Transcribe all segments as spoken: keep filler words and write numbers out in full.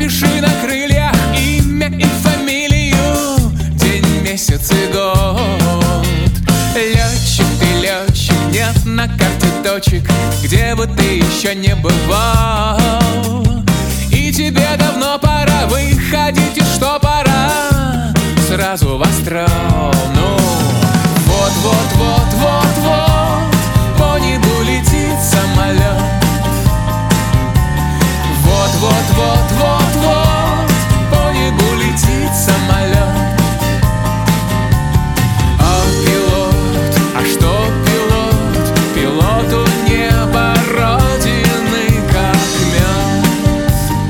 Напиши на крыльях имя и фамилию, день, месяц и год. Летчик, ты летчик, нет на карте точек, где бы ты еще не бывал. И тебе давно пора выходить, и что пора сразу в астрал. Ну, вот, вот, вот, вот, вот по небу летит самолет. Вот, вот, вот, вот, вот по небу летит самолет. А пилот, а что пилот? Пилоту небо родины как мед.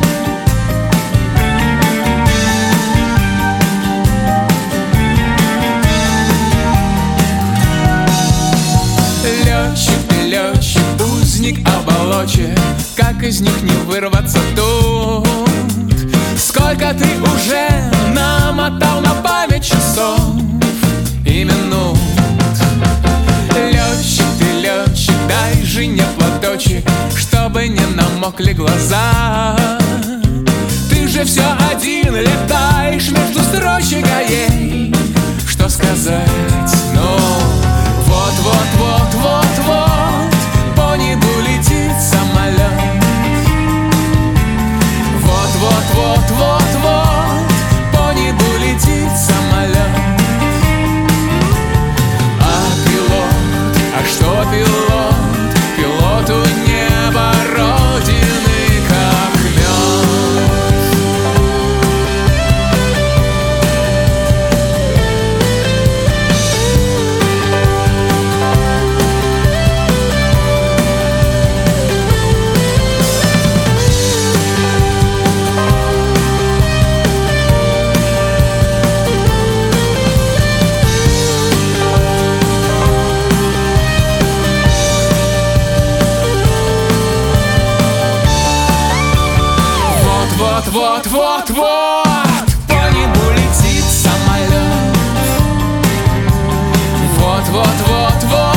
Летчик, ты летчик, узник оболочек, как из них не вырваться тут? Сколько ты уже намотал на память часов и минут? Летчик, ты летчик, дай жене платочек, чтобы не намокли глаза. Ты же все один летаешь между строчек, а ей что сказать? Ну, вот, вот, вот, вот, вот по небу летит самолет. Вот, вот, вот, вот, вот по небу летит самолет. А пилот, а что пилот? Пилоту небо родины как мед. Вот, вот, вот, вот по небу летит самолет. Вот, вот, вот, вот